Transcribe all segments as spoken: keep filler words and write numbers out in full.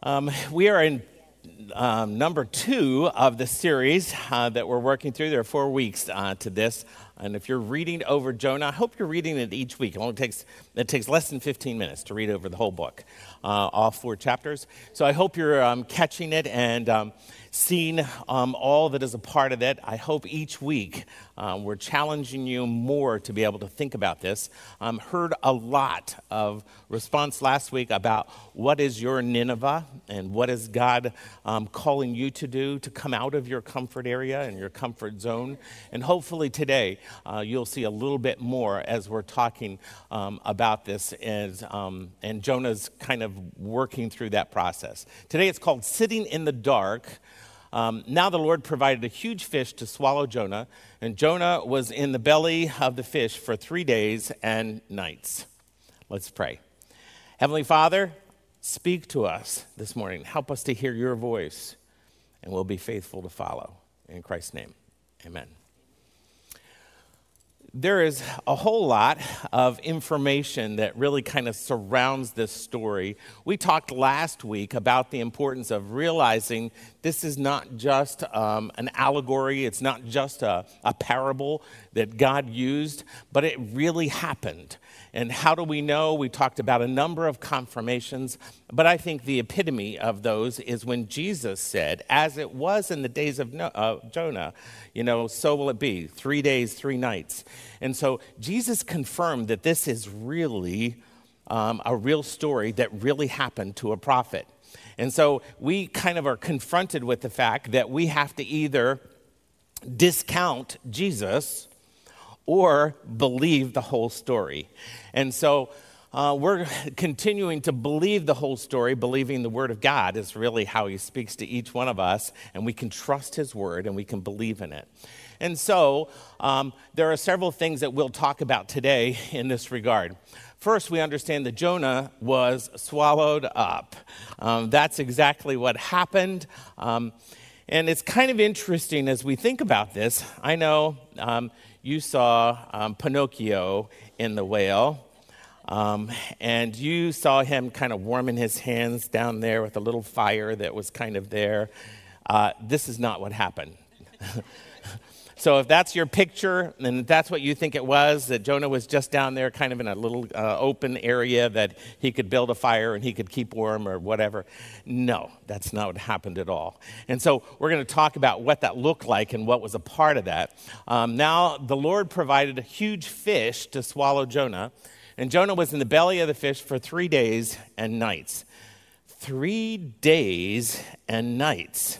Um, we are in um, number two of the series uh, that we're working through. There are four weeks uh, to this. And if you're reading over Jonah, I hope you're reading it each week. It only takes, it takes less than fifteen minutes to read over the whole book, uh, all four chapters. So I hope you're um, catching it and um, seeing um, all that is a part of it. I hope each week um, we're challenging you more to be able to think about this. Um, heard a lot of response last week about what is your Nineveh and what is God um, calling you to do to come out of your comfort area and your comfort zone. And hopefully today uh, you'll see a little bit more as we're talking um, about this as, um, and Jonah's kind of working through that process. Today it's called Sitting in the Dark. Um, now the Lord provided a huge fish to swallow Jonah, and Jonah was in the belly of the fish for three days and nights. Let's pray. Heavenly Father, speak to us this morning. Help us to hear your voice, and we'll be faithful to follow. In Christ's name, amen. There is a whole lot of information that really kind of surrounds this story. We talked last week about the importance of realizing this is not just um, an allegory. It's not just a, a parable that God used, but it really happened. And how do we know? We talked about a number of confirmations, but I think the epitome of those is when Jesus said, as it was in the days of no- uh, Jonah, you know, so will it be, three days, three nights. And so Jesus confirmed that this is really um, a real story that really happened to a prophet. And so we kind of are confronted with the fact that we have to either discount Jesus or believe the whole story. And so uh, we're continuing to believe the whole story, believing the Word of God is really how He speaks to each one of us, and we can trust His Word and we can believe in it. And so um, there are several things that we'll talk about today in this regard. First, we understand that Jonah was swallowed up. Um, that's exactly what happened. Um, and it's kind of interesting as we think about this. I know um, you saw um, Pinocchio in The Whale, um, and you saw him kind of warming his hands down there with a little fire that was kind of there. Uh, this is not what happened. So if that's your picture, and that's what you think it was, that Jonah was just down there kind of in a little uh, open area that he could build a fire and he could keep warm or whatever. No, that's not what happened at all. And so we're going to talk about what that looked like and what was a part of that. Um, now the Lord provided a huge fish to swallow Jonah, and Jonah was in the belly of the fish for three days and nights. Three days and nights.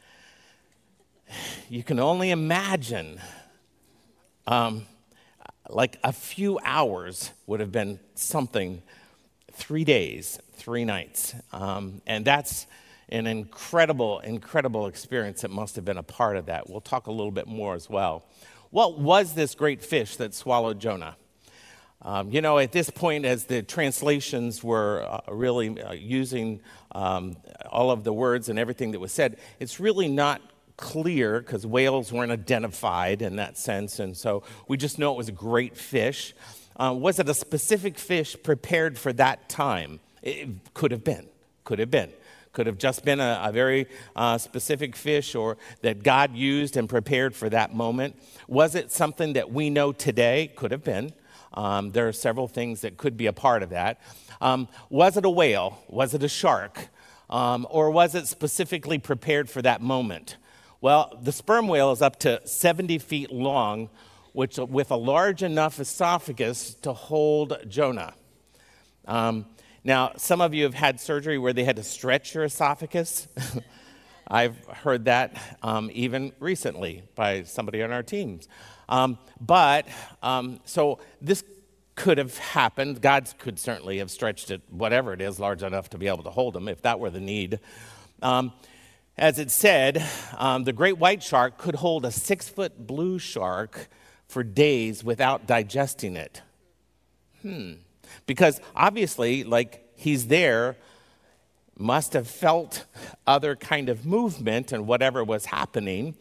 You can only imagine, um, like a few hours would have been something, three days, three nights. Um, and that's an incredible, incredible experience that must have been a part of that. We'll talk a little bit more as well. What was this great fish that swallowed Jonah? Um, you know, at this point, as the translations were uh, really uh, using um, all of the words and everything that was said, it's really not clear because whales weren't identified in that sense, and so we just know it was a great fish. Uh, was it a specific fish prepared for that time? It could have been, could have been. Could have just been a, a very uh, specific fish or that God used and prepared for that moment. Was it something that we know today? Could have been. Um, there are several things that could be a part of that. Um, was it a whale? Was it a shark? Um, or was it specifically prepared for that moment? Well, the sperm whale is up to seventy feet long, which with a large enough esophagus to hold Jonah. Um, now, some of you have had surgery where they had to stretch your esophagus. I've heard that um, even recently by somebody on our teams. Um, but, um, so this could have happened. God could certainly have stretched it, whatever it is, large enough to be able to hold him, if that were the need. Um, As it said, um, the great white shark could hold a six-foot blue shark for days without digesting it. Hmm. Because obviously, like, he's there, must have felt other kind of movement and whatever was happening,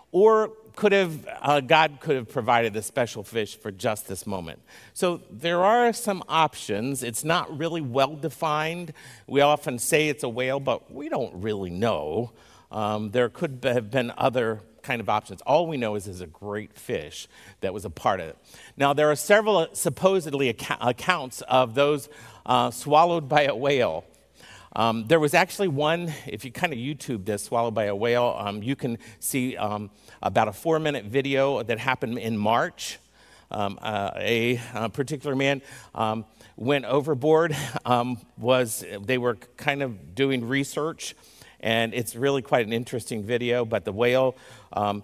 or could have uh, God could have provided a special fish for just this moment. So there are some options. It's not really well defined. We often say it's a whale, but we don't really know. Um, there could have been other kind of options. All we know is it's a great fish that was a part of it. Now, there are several supposedly ac- accounts of those uh, swallowed by a whale. Um, there was actually one, if you kind of YouTube this, swallowed by a whale, um, you can see um, about a four-minute video that happened in March. Um, uh, a, a particular man um, went overboard, um, was they were kind of doing research, and it's really quite an interesting video, but the whale um,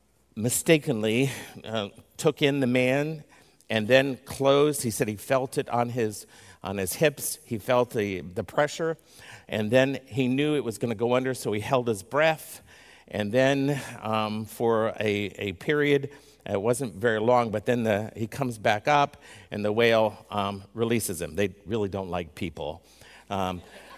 mistakenly uh, took in the man and then closed. He said he felt it on his on his hips. He felt the, the pressure, and then he knew it was going to go under, so he held his breath. And then um, for a, a period, it wasn't very long, but then the, he comes back up, and the whale um, releases him. They really don't like people. Um,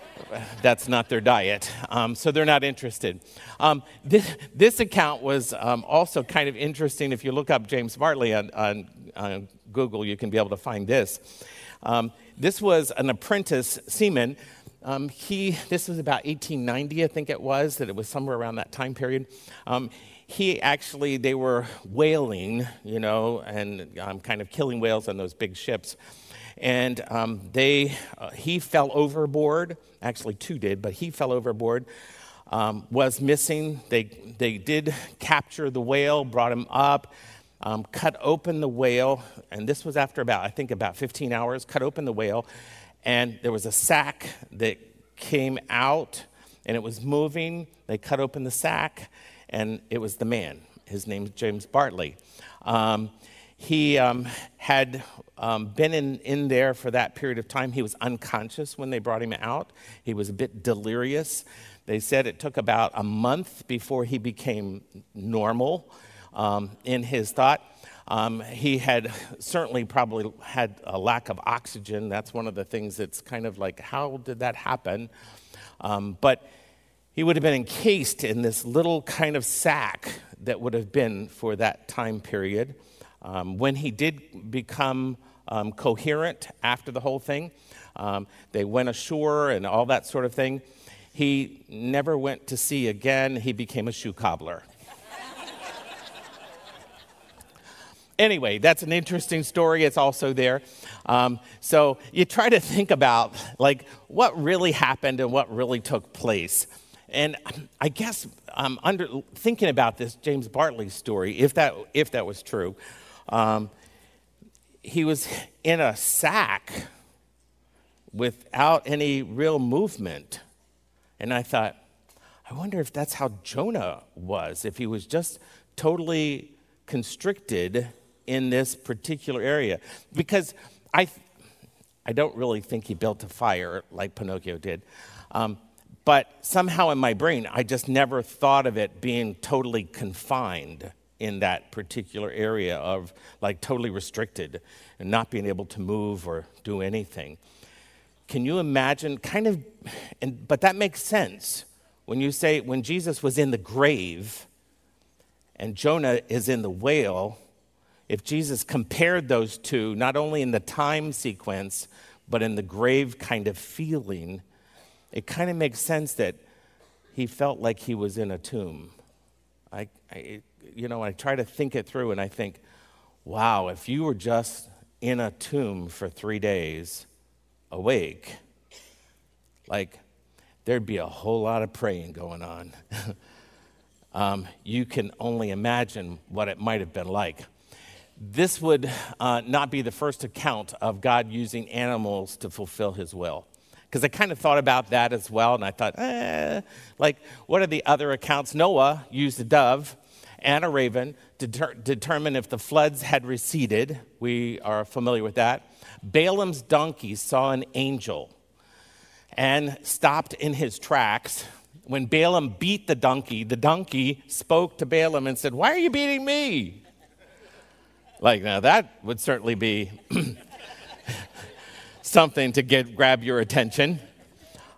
that's not their diet, um, so they're not interested. Um, this, this account was um, also kind of interesting. If you look up James Bartley on, on, on Google, you can be able to find this. Um, this was an apprentice seaman. Um, he, this was about eighteen ninety, I think it was, that it was somewhere around that time period. Um, he actually, they were whaling, you know, and um, kind of killing whales on those big ships. And um, they, uh, he fell overboard. Actually, two did, but he fell overboard. Um, was missing. They they did capture the whale, brought him up, um, cut open the whale, and this was after about, I think, about fifteen hours. Cut open the whale, and there was a sack that came out, and it was moving. They cut open the sack, and it was the man. His name is James Bartley. Um, he um, had um, been in, in there for that period of time. He was unconscious when they brought him out. He was a bit delirious. They said it took about a month before he became normal um, in his thought. Um, he had certainly probably had a lack of oxygen. That's one of the things that's kind of like, how did that happen? Um, but he would have been encased in this little kind of sack that would have been for that time period. Um, when he did become um, coherent after the whole thing, um, they went ashore and all that sort of thing. He never went to sea again. He became a shoe cobbler. Anyway, that's an interesting story. It's also there. Um, so you try to think about, like, what really happened and what really took place. And I guess um, under thinking about this James Bartley story, if that if that was true, um, he was in a sack without any real movement. And I thought, I wonder if that's how Jonah was, if he was just totally constricted in this particular area. Because I I don't really think he built a fire like Pinocchio did. Um, but somehow in my brain, I just never thought of it being totally confined in that particular area of like totally restricted and not being able to move or do anything. Can you imagine kind of, and but that makes sense when you say when Jesus was in the grave and Jonah is in the whale. If Jesus compared those two, not only in the time sequence, but in the grave kind of feeling, it kind of makes sense that he felt like he was in a tomb. I, I, you know, I try to think it through and I think, wow, if you were just in a tomb for three days, awake, like there'd be a whole lot of praying going on. um, you can only imagine what it might have been like. This would uh, not be the first account of God using animals to fulfill his will. Because I kind of thought about that as well, and I thought, eh, like, what are the other accounts? Noah used a dove and a raven to ter- determine if the floods had receded. We are familiar with that. Balaam's donkey saw an angel and stopped in his tracks. When Balaam beat the donkey, the donkey spoke to Balaam and said, "Why are you beating me?" Like, now that would certainly be something to get grab your attention.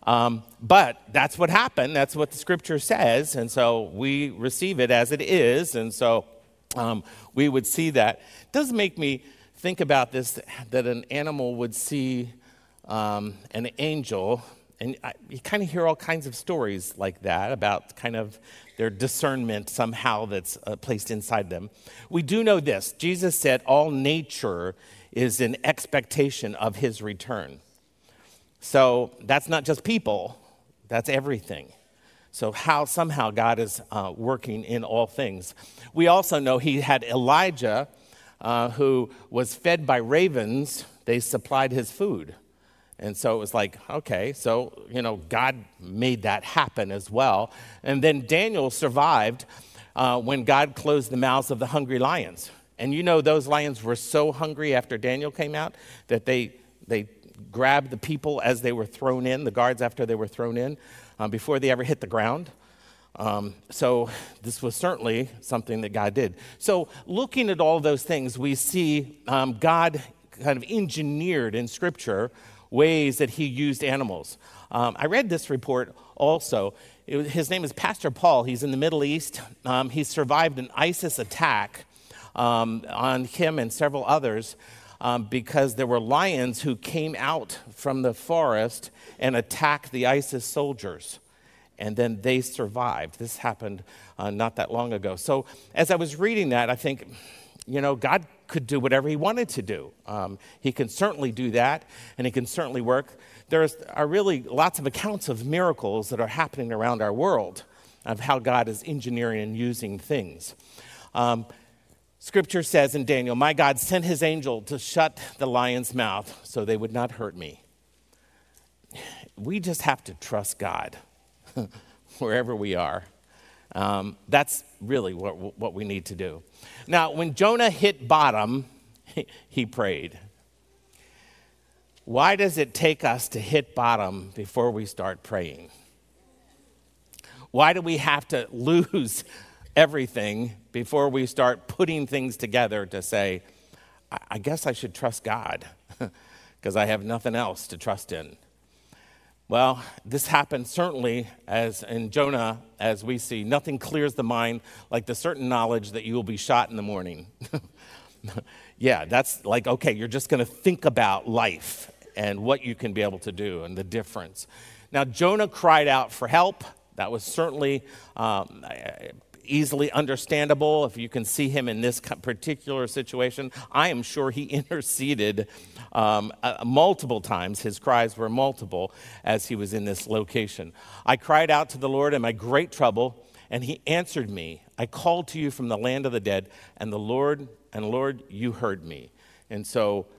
Um, but that's what happened. That's what the scripture says. And so we receive it as it is. And so um, we would see that. It does make me think about this, that an animal would see um, an angel. And I, you kind of hear all kinds of stories like that about kind of their discernment somehow that's uh, placed inside them. We do know this. Jesus said all nature is in expectation of his return. So that's not just people, that's everything. So how somehow God is uh, working in all things. We also know he had Elijah, uh, who was fed by ravens. They supplied his food. And so it was like, okay, so, you know, God made that happen as well. And then Daniel survived uh, when God closed the mouths of the hungry lions. And you know, those lions were so hungry after Daniel came out that they they grabbed the people as they were thrown in, the guards after they were thrown in, uh, before they ever hit the ground. Um, so this was certainly something that God did. So looking at all those things, we see um, God kind of engineered in Scripture ways that he used animals. Um, I read this report also. It was, his name is Pastor Paul. He's in the Middle East. Um, he survived an ISIS attack um, on him and several others um, because there were lions who came out from the forest and attacked the ISIS soldiers. And then they survived. This happened uh, not that long ago. So as I was reading that, I think, you know, God could do whatever he wanted to do. Um, he can certainly do that, and he can certainly work. There are really lots of accounts of miracles that are happening around our world of how God is engineering and using things. Um, scripture says in Daniel, my God sent his angel to shut the lion's mouth so they would not hurt me. We just have to trust God wherever we are. Um, that's really what, what we need to do. Now, when Jonah hit bottom, he, he prayed. Why does it take us to hit bottom before we start praying? Why do we have to lose everything before we start putting things together to say, I, I guess I should trust God because I have nothing else to trust in? Well, this happened certainly as in Jonah, as we see. Nothing clears the mind like the certain knowledge that you will be shot in the morning. Yeah, that's like, okay, you're just going to think about life and what you can be able to do and the difference. Now, Jonah cried out for help. That was certainly um, easily understandable. If you can see him in this particular situation, I am sure he interceded um, uh, multiple times. His cries were multiple as he was in this location. I cried out to the Lord in my great trouble, and he answered me. I called to you from the land of the dead, and the Lord, and Lord, you heard me. And so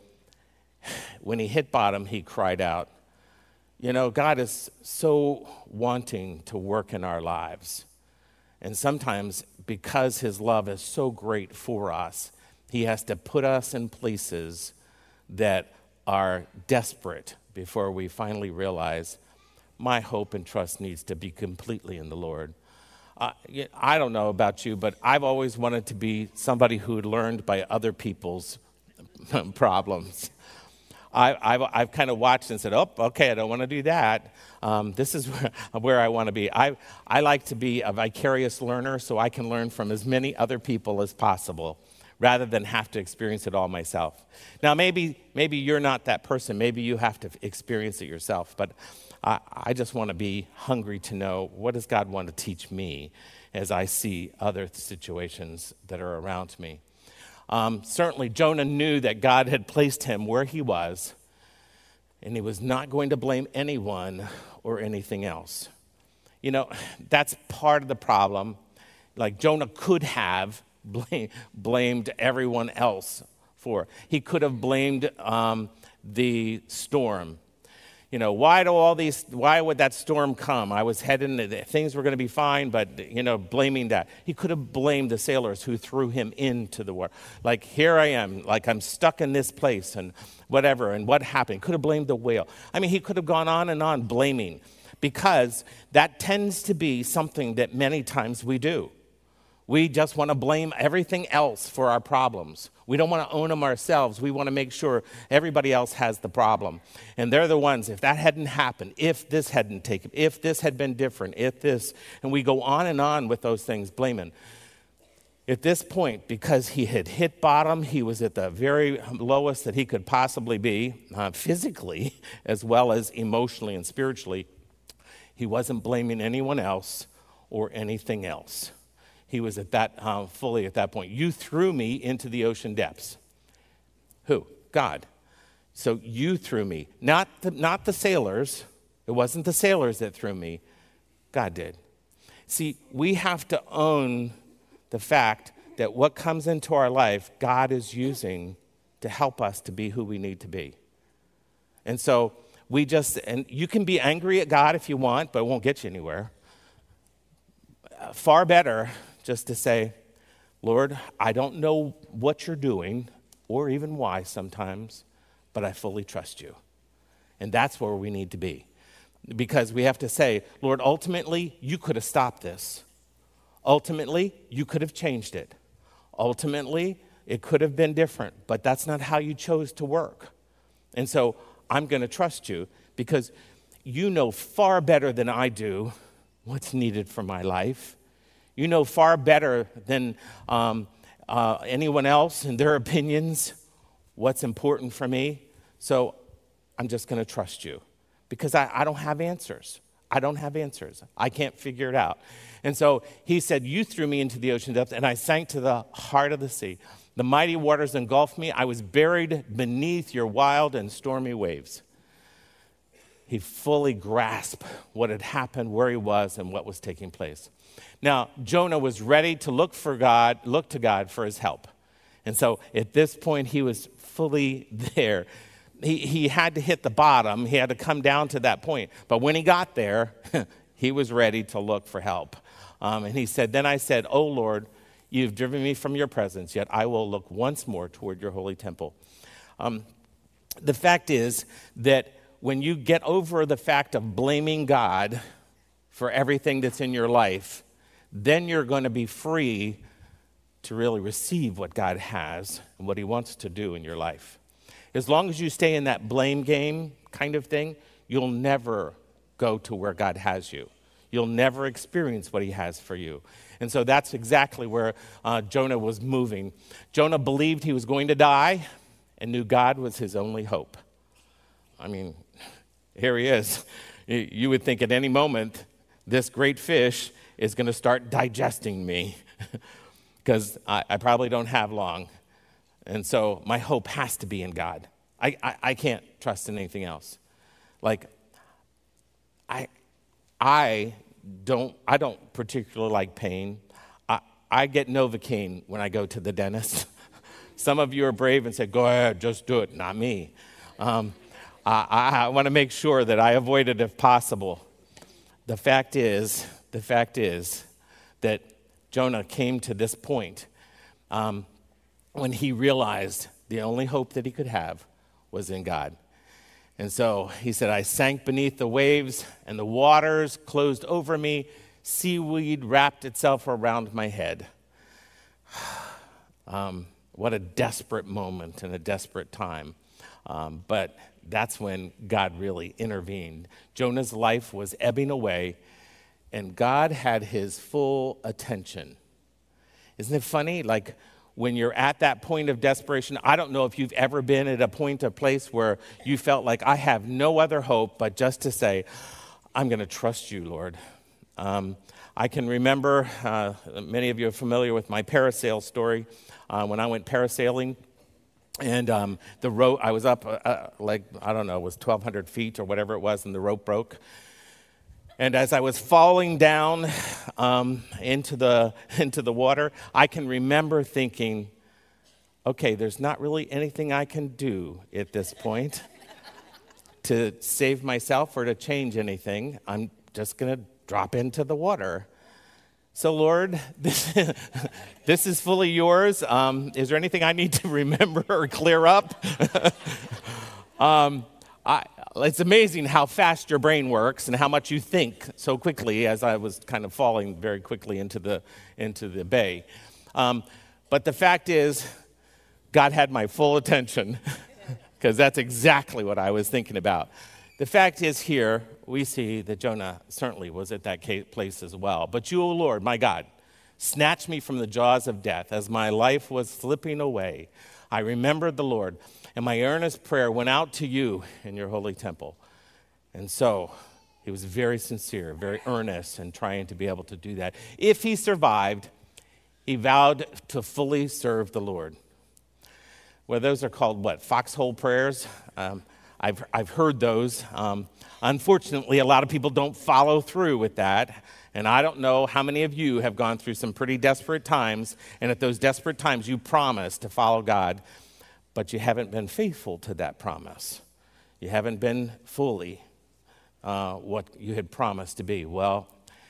when he hit bottom, he cried out. You know, God is so wanting to work in our lives. And sometimes, because his love is so great for us, he has to put us in places that are desperate before we finally realize my hope and trust needs to be completely in the Lord. Uh, I don't know about you, but I've always wanted to be somebody who learned by other people's problems. I, I've, I've kind of watched and said, oh, okay, I don't want to do that. Um, this is where, where I want to be. I, I like to be a vicarious learner so I can learn from as many other people as possible rather than have to experience it all myself. Now, maybe maybe you're not that person. Maybe you have to experience it yourself. But I, I just want to be hungry to know, what does God want to teach me as I see other situations that are around me? Um, certainly, Jonah knew that God had placed him where he was, and he was not going to blame anyone or anything else. You know, that's part of the problem. Like, Jonah could have blame, blamed everyone else for. He could have blamed um, the storm. You know, why do all these, why would that storm come? I was heading, things were going to be fine, but, you know, blaming that. He could have blamed the sailors who threw him into the water. Like, here I am, like I'm stuck in this place and whatever, and what happened? Could have blamed the whale. I mean, he could have gone on and on blaming, because that tends to be something that many times we do. We just want to blame everything else for our problems. We don't want to own them ourselves. We want to make sure everybody else has the problem. And they're the ones, if that hadn't happened, if this hadn't taken, if this had been different, if this, and we go on and on with those things, blaming. At this point, because he had hit bottom, he was at the very lowest that he could possibly be, uh, physically, as well as emotionally and spiritually. He wasn't blaming anyone else or anything else. He was at that uh, fully at that point. You threw me into the ocean depths. Who? God. So you threw me, not the, not the sailors. It wasn't the sailors that threw me. God did. See, we have to own the fact that what comes into our life, God is using to help us to be who we need to be. And so we just, and you can be angry at God if you want, but it won't get you anywhere. Uh, far better just to say, Lord, I don't know what you're doing or even why sometimes, but I fully trust you. And that's where we need to be. Because we have to say, Lord, ultimately, you could have stopped this. Ultimately, you could have changed it. Ultimately, it could have been different, but that's not how you chose to work. And so I'm going to trust you because you know far better than I do what's needed for my life. You know far better than um, uh, anyone else in their opinions what's important for me. So I'm just going to trust you because I, I don't have answers. I don't have answers. I can't figure it out. And so he said, you threw me into the ocean depths, and I sank to the heart of the sea. The mighty waters engulfed me. I was buried beneath your wild and stormy waves. He fully grasped what had happened, where he was, and what was taking place. Now, Jonah was ready to look for God, look to God for his help. And so at this point, he was fully there. He, he had to hit the bottom. He had to come down to that point. But when he got there, he was ready to look for help. Um, and he said, then I said, oh, Lord, you've driven me from your presence, yet I will look once more toward your holy temple. Um, the fact is that when you get over the fact of blaming God for everything that's in your life, then you're going to be free to really receive what God has and what he wants to do in your life. As long as you stay in that blame game kind of thing, you'll never go to where God has you. You'll never experience what he has for you. And so that's exactly where uh, Jonah was moving. Jonah believed he was going to die and knew God was his only hope. I mean, here he is. You would think at any moment, this great fish is going to start digesting me because I, I probably don't have long. And so my hope has to be in God. I, I, I can't trust in anything else. Like, I I don't I don't particularly like pain. I, I get Novocaine when I go to the dentist. Some of you are brave and say, go ahead, just do it. Not me. Um, I, I want to make sure that I avoid it if possible. The fact is, the fact is that Jonah came to this point um, when he realized the only hope that he could have was in God. And so he said, I sank beneath the waves, and the waters closed over me. Seaweed wrapped itself around my head. um, what a desperate moment and a desperate time. Um, but that's when God really intervened. Jonah's life was ebbing away, and God had his full attention. Isn't it funny? Like, when you're at that point of desperation, I don't know if you've ever been at a point, a place where you felt like, I have no other hope but just to say, I'm going to trust you, Lord. Um, I can remember, uh, many of you are familiar with my parasail story, uh, when I went parasailing. And um, the rope, I was up uh, uh, like, I don't know, it was twelve hundred feet or whatever it was, and the rope broke. And as I was falling down um, into the into the water, I can remember thinking, okay, there's not really anything I can do at this point to save myself or to change anything. I'm just going to drop into the water. So, Lord, this, this is fully yours. Um, is there anything I need to remember or clear up? um, I, it's amazing how fast your brain works and how much you think so quickly, as I was kind of falling very quickly into the into the bay. Um, but the fact is, God had my full attention because that's exactly what I was thinking about. The fact is here, we see that Jonah certainly was at that place as well. But you, O Lord, my God, snatched me from the jaws of death. As my life was slipping away, I remembered the Lord, and my earnest prayer went out to you in your holy temple. And so he was very sincere, very earnest in trying to be able to do that. If he survived, he vowed to fully serve the Lord. Well, those are called what? Foxhole prayers? Um, I've, I've heard those. Um, unfortunately, a lot of people don't follow through with that. And I don't know how many of you have gone through some pretty desperate times, and at those desperate times you promised to follow God, but you haven't been faithful to that promise. You haven't been fully uh, what you had promised to be. Well,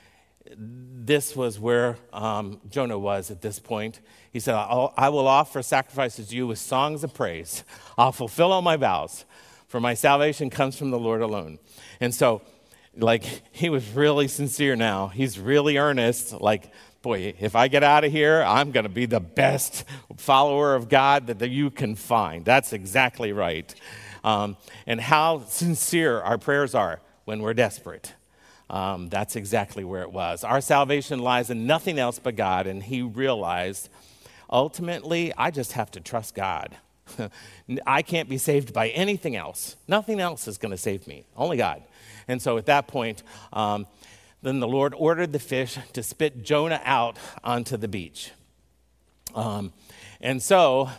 this was where um, Jonah was at this point. He said, I'll, I will offer sacrifices to you with songs of praise. I'll fulfill all my vows, for my salvation comes from the Lord alone. And so, like, he was really sincere now. He's really earnest. Like, boy, if I get out of here, I'm going to be the best follower of God that, that you can find. That's exactly right. Um, and how sincere our prayers are when we're desperate. Um, that's exactly where it was. Our salvation lies in nothing else but God, and he realized, ultimately, I just have to trust God. I can't be saved by anything else. Nothing else is going to save me, only God. And so at that point, um, then the Lord ordered the fish to spit Jonah out onto the beach. Um, and so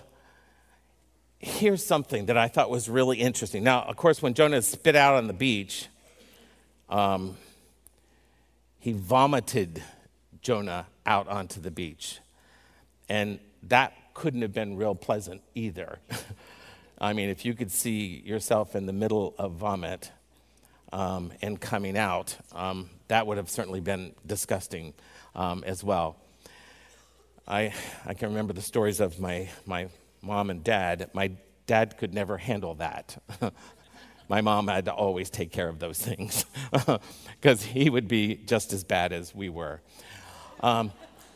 here's something that I thought was really interesting. Now, of course, when Jonah is spit out on the beach, um, he vomited Jonah out onto the beach. And that couldn't have been real pleasant either. I mean, if you could see yourself in the middle of vomit um, and coming out, um, that would have certainly been disgusting um, as well. I I can remember the stories of my, my mom and dad. My dad could never handle that. My mom had to always take care of those things because he would be just as bad as we were. Um,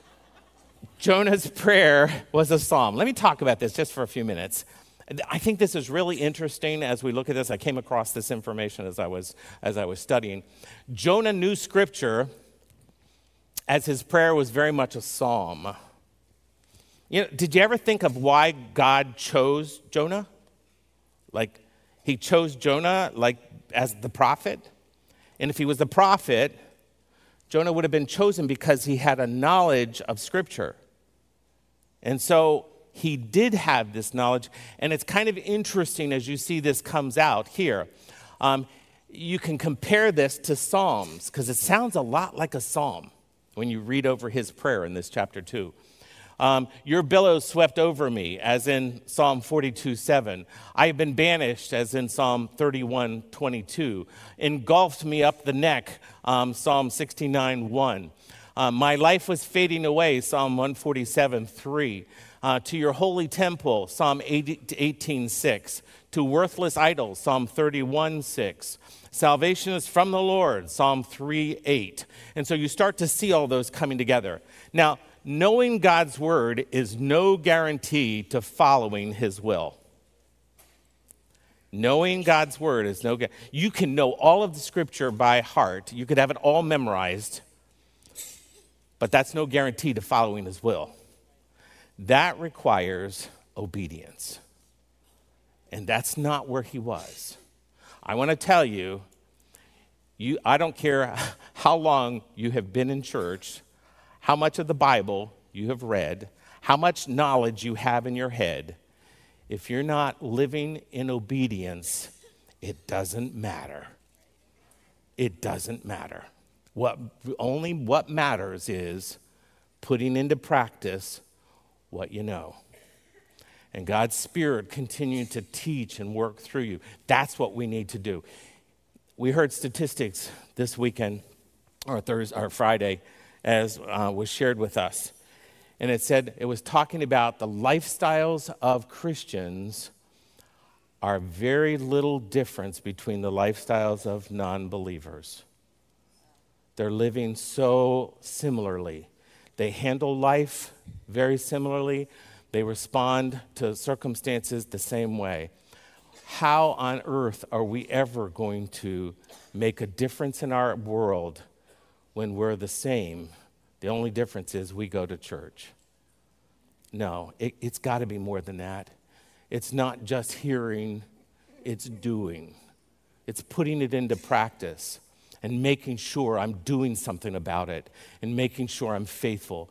Jonah's prayer was a psalm. Let me talk about this just for a few minutes. I think this is really interesting as we look at this. I came across this information as I was as I was studying. Jonah knew Scripture as his prayer was very much a psalm. You know, did you ever think of why God chose Jonah? Like, he chose Jonah like as the prophet? And if he was the prophet, Jonah would have been chosen because he had a knowledge of Scripture. And so he did have this knowledge, and it's kind of interesting as you see this comes out here. Um, you can compare this to Psalms, because it sounds a lot like a psalm when you read over his prayer in this chapter two. Um, Your billows swept over me, as in Psalm forty-two seven. I have been banished, as in Psalm thirty-one twenty-two. Engulfed me up the neck, um, Psalm sixty-nine one. Uh, my life was fading away, Psalm one forty-seven three. Uh, to your holy temple, Psalm eighteen six. To worthless idols, Psalm thirty-one six. Salvation is from the Lord, Psalm three eight. And so you start to see all those coming together. Now, knowing God's word is no guarantee to following his will. Knowing God's word is no guarantee. You can know all of the Scripture by heart. You could have it all memorized. But that's no guarantee to following his will. That requires obedience. And that's not where he was. I want to tell you, you, I don't care how long you have been in church, how much of the Bible you have read, how much knowledge you have in your head. If you're not living in obedience, it doesn't matter. It doesn't matter. What only what matters is putting into practice what you know. And God's Spirit continuing to teach and work through you. That's what we need to do. We heard statistics this weekend, or Thursday, or Friday, as uh, was shared with us. And it said, it was talking about the lifestyles of Christians are very little difference between the lifestyles of non-believers. They're living so similarly. They handle life very similarly. They respond to circumstances the same way. How on earth are we ever going to make a difference in our world when we're the same? The only difference is we go to church. No, it, it's got to be more than that. It's not just hearing, it's doing. It's putting it into practice and making sure I'm doing something about it and making sure I'm faithful.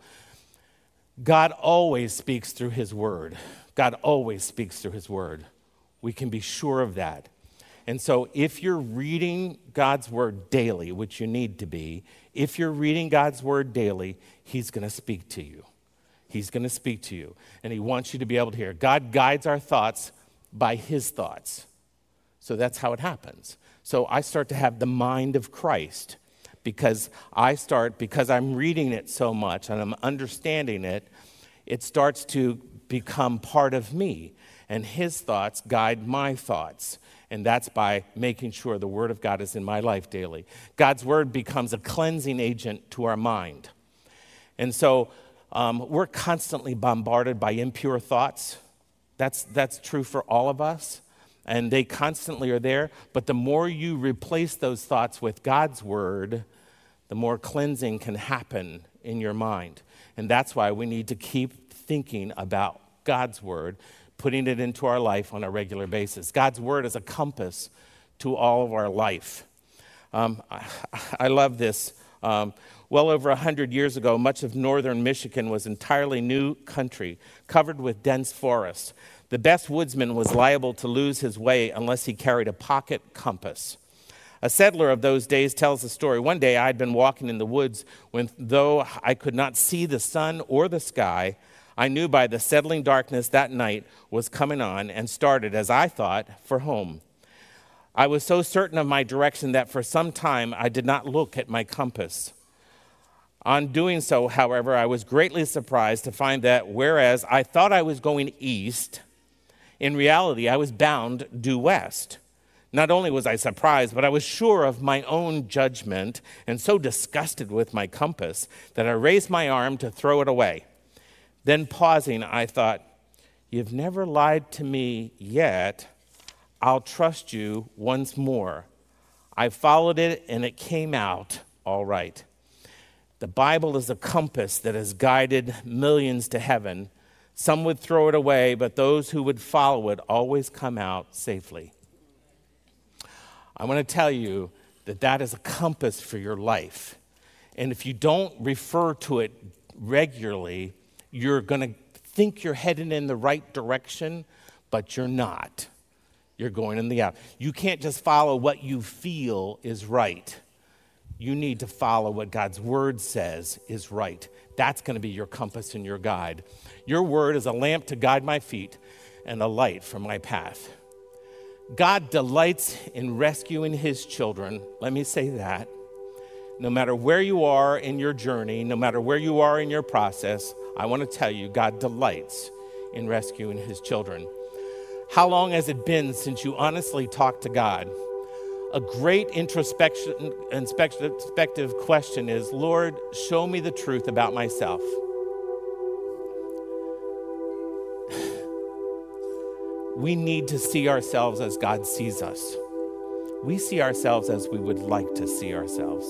God always speaks through his word. God always speaks through his word. We can be sure of that. And so if you're reading God's word daily, which you need to be, if you're reading God's word daily, he's going to speak to you. He's going to speak to you. And he wants you to be able to hear. God guides our thoughts by his thoughts. So that's how it happens. So I start to have the mind of Christ because I start, because I'm reading it so much and I'm understanding it, it starts to become part of me. And his thoughts guide my thoughts. And that's by making sure the word of God is in my life daily. God's word becomes a cleansing agent to our mind. And so um, we're constantly bombarded by impure thoughts. That's, that's true for all of us. And they constantly are there. But the more you replace those thoughts with God's word, the more cleansing can happen in your mind. And that's why we need to keep thinking about God's word, putting it into our life on a regular basis. God's word is a compass to all of our life. Um, I, I love this. Um, well over one hundred years ago, much of northern Michigan was entirely new country, covered with dense forests. The best woodsman was liable to lose his way unless he carried a pocket compass. A settler of those days tells the story. One day I had been walking in the woods when, though I could not see the sun or the sky, I knew by the settling darkness that night was coming on and started, as I thought, for home. I was so certain of my direction that for some time I did not look at my compass. On doing so, however, I was greatly surprised to find that whereas I thought I was going east, in reality I was bound due west. Not only was I surprised, but I was sure of my own judgment and so disgusted with my compass that I raised my arm to throw it away. Then pausing, I thought, you've never lied to me yet. I'll trust you once more. I followed it and it came out all right. The Bible is a compass that has guided millions to heaven. Some would throw it away, but those who would follow it always come out safely. I want to tell you that that is a compass for your life. And if you don't refer to it regularly, you're going to think you're heading in the right direction, but you're not. You're going in the out. You can't just follow what you feel is right. You need to follow what God's word says is right. That's going to be your compass and your guide. Your word is a lamp to guide my feet and a light for my path. God delights in rescuing his children. Let me say that. No matter where you are in your journey, no matter where you are in your process, I want to tell you, God delights in rescuing his children. How long has it been since you honestly talked to God? A great introspection, introspective question is, Lord, show me the truth about myself. We need to see ourselves as God sees us. We see ourselves as we would like to see ourselves.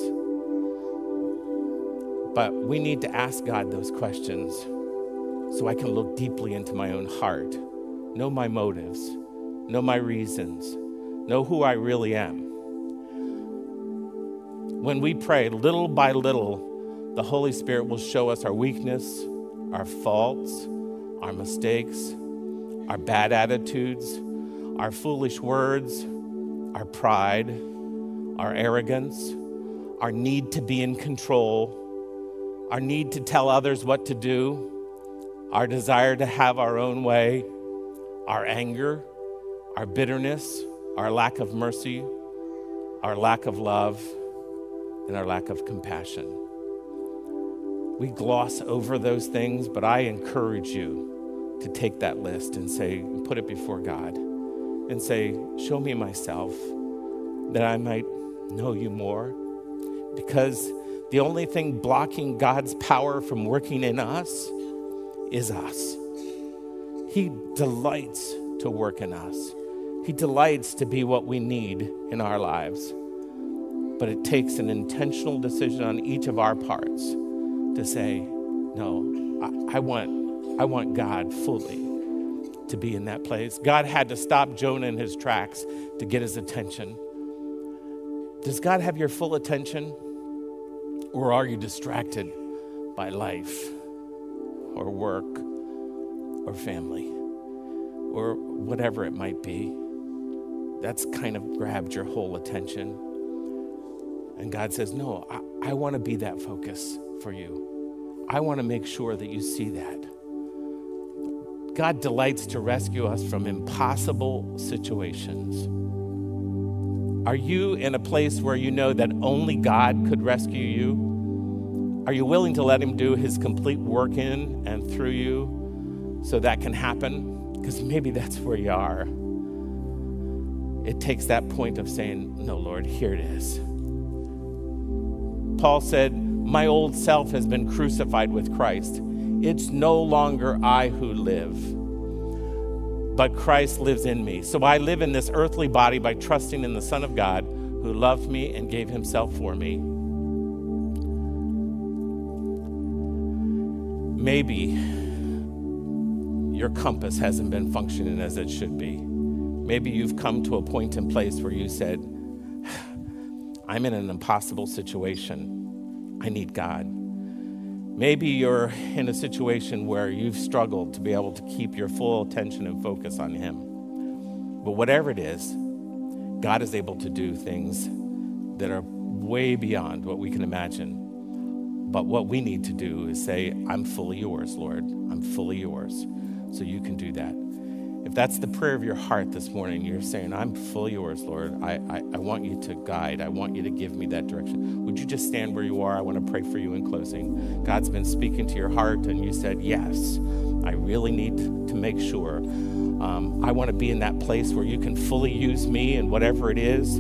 But we need to ask God those questions so I can look deeply into my own heart, know my motives, know my reasons, know who I really am. When we pray, little by little, the Holy Spirit will show us our weakness, our faults, our mistakes, our bad attitudes, our foolish words, our pride, our arrogance, our need to be in control, our need to tell others what to do, our desire to have our own way, our anger, our bitterness, our lack of mercy, our lack of love, and our lack of compassion. We gloss over those things, but I encourage you to take that list and say, put it before God and say, show me myself that I might know you more. Because the only thing blocking God's power from working in us is us. He delights to work in us. He delights to be what we need in our lives. But it takes an intentional decision on each of our parts to say, no, I, I want, I want God fully to be in that place. God had to stop Jonah in his tracks to get his attention. Does God have your full attention? Or are you distracted by life or work or family or whatever it might be? That's kind of grabbed your whole attention. And God says, no, I, I want to be that focus for you. I want to make sure that you see that. God delights to rescue us from impossible situations. Are you in a place where you know that only God could rescue you? Are you willing to let him do his complete work in and through you so that can happen? Because maybe that's where you are. It takes that point of saying, no, Lord, here it is. Paul said, my old self has been crucified with Christ. It's no longer I who live, but Christ lives in me. So I live in this earthly body by trusting in the Son of God who loved me and gave himself for me. Maybe your compass hasn't been functioning as it should be. Maybe you've come to a point in place where you said, I'm in an impossible situation. I need God. Maybe you're in a situation where you've struggled to be able to keep your full attention and focus on him. But whatever it is, God is able to do things that are way beyond what we can imagine. But what we need to do is say, I'm fully yours, Lord. I'm fully yours. So you can do that. If that's the prayer of your heart this morning, you're saying, I'm fully yours, Lord. I, I, I want you to guide. I want you to give me that direction. Would you just stand where you are? I want to pray for you in closing. God's been speaking to your heart, and you said, yes, I really need to make sure. Um, I want to be in that place where you can fully use me and whatever it is.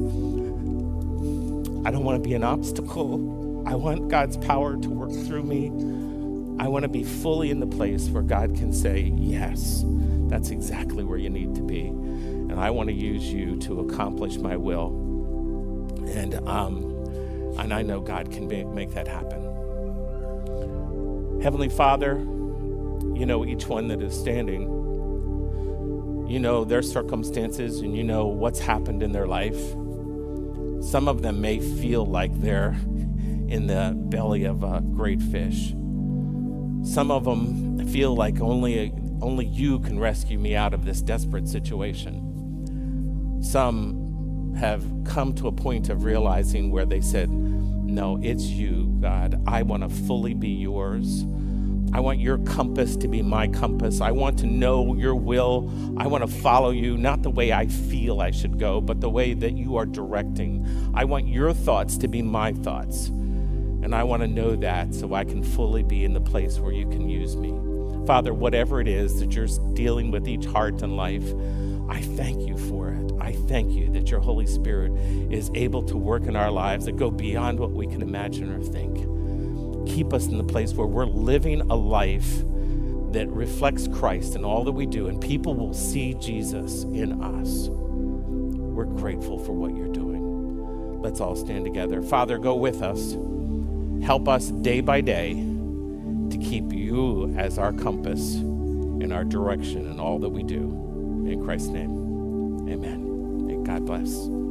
I don't want to be an obstacle. I want God's power to work through me. I want to be fully in the place where God can say, yes, that's exactly where you need to be. And I want to use you to accomplish my will. And um, and I know God can make, make that happen. Heavenly Father, you know each one that is standing. You know their circumstances, and you know what's happened in their life. Some of them may feel like they're in the belly of a great fish. Some of them feel like only, only you can rescue me out of this desperate situation. Some have come to a point of realizing where they said, no, it's you, God. I want to fully be yours. I want your compass to be my compass. I want to know your will. I want to follow you, not the way I feel I should go, but the way that you are directing. I want your thoughts to be my thoughts. And I want to know that so I can fully be in the place where you can use me. Father, whatever it is that you're dealing with each heart and life, I thank you for it. I thank you that your Holy Spirit is able to work in our lives that go beyond what we can imagine or think. Keep us in the place where we're living a life that reflects Christ in all that we do, and people will see Jesus in us. We're grateful for what you're doing. Let's all stand together. Father, go with us. Help us day by day to keep you as our compass and our direction in all that we do. In Christ's name, amen. May God bless.